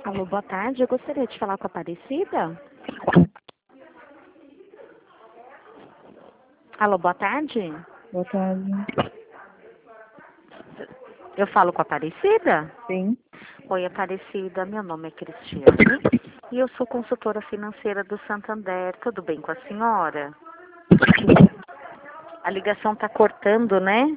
Alô, boa tarde. Eu gostaria de falar com a Aparecida. Alô, boa tarde. Boa tarde. Eu falo com a Aparecida? Sim. Oi, Aparecida. Meu nome é Cristiane e eu sou consultora financeira do Santander. Tudo bem com a senhora? A ligação está cortando, né?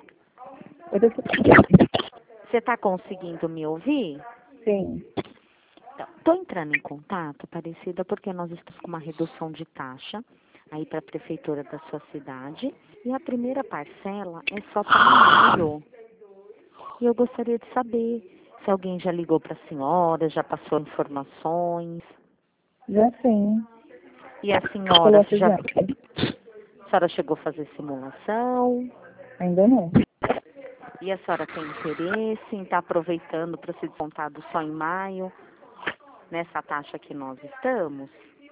Você está conseguindo me ouvir? Sim. Estou entrando em contato, Aparecida, porque nós estamos com uma redução de taxa aí para a prefeitura da sua cidade. E a primeira parcela é só para maio. E eu gostaria de saber se alguém já ligou para a senhora, já passou informações. Já sim. E a senhora, Pelo se já, WhatsApp. a senhora chegou a fazer simulação? Ainda não. E a senhora tem interesse em estar aproveitando para ser descontado só em maio, nessa taxa que nós estamos?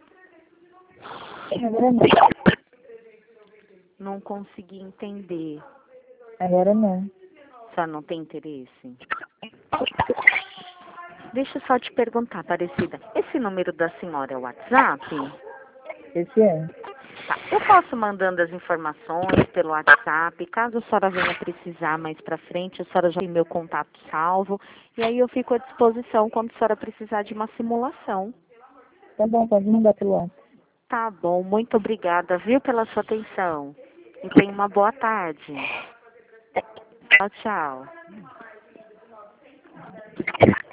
Agora não. Não consegui entender. Agora não. A senhora não tem interesse? Deixa eu só te perguntar, Aparecida. Esse número da senhora é o WhatsApp? Esse é. Tá. Eu posso mandando as informações pelo WhatsApp. Caso a senhora venha precisar mais pra frente, a senhora já tem meu contato salvo. E aí eu fico à disposição quando a senhora precisar de uma simulação. Tá bom, pode mandar pelo WhatsApp. Tá bom, muito obrigada, viu, pela sua atenção. E tenha uma boa tarde. Tchau, tchau.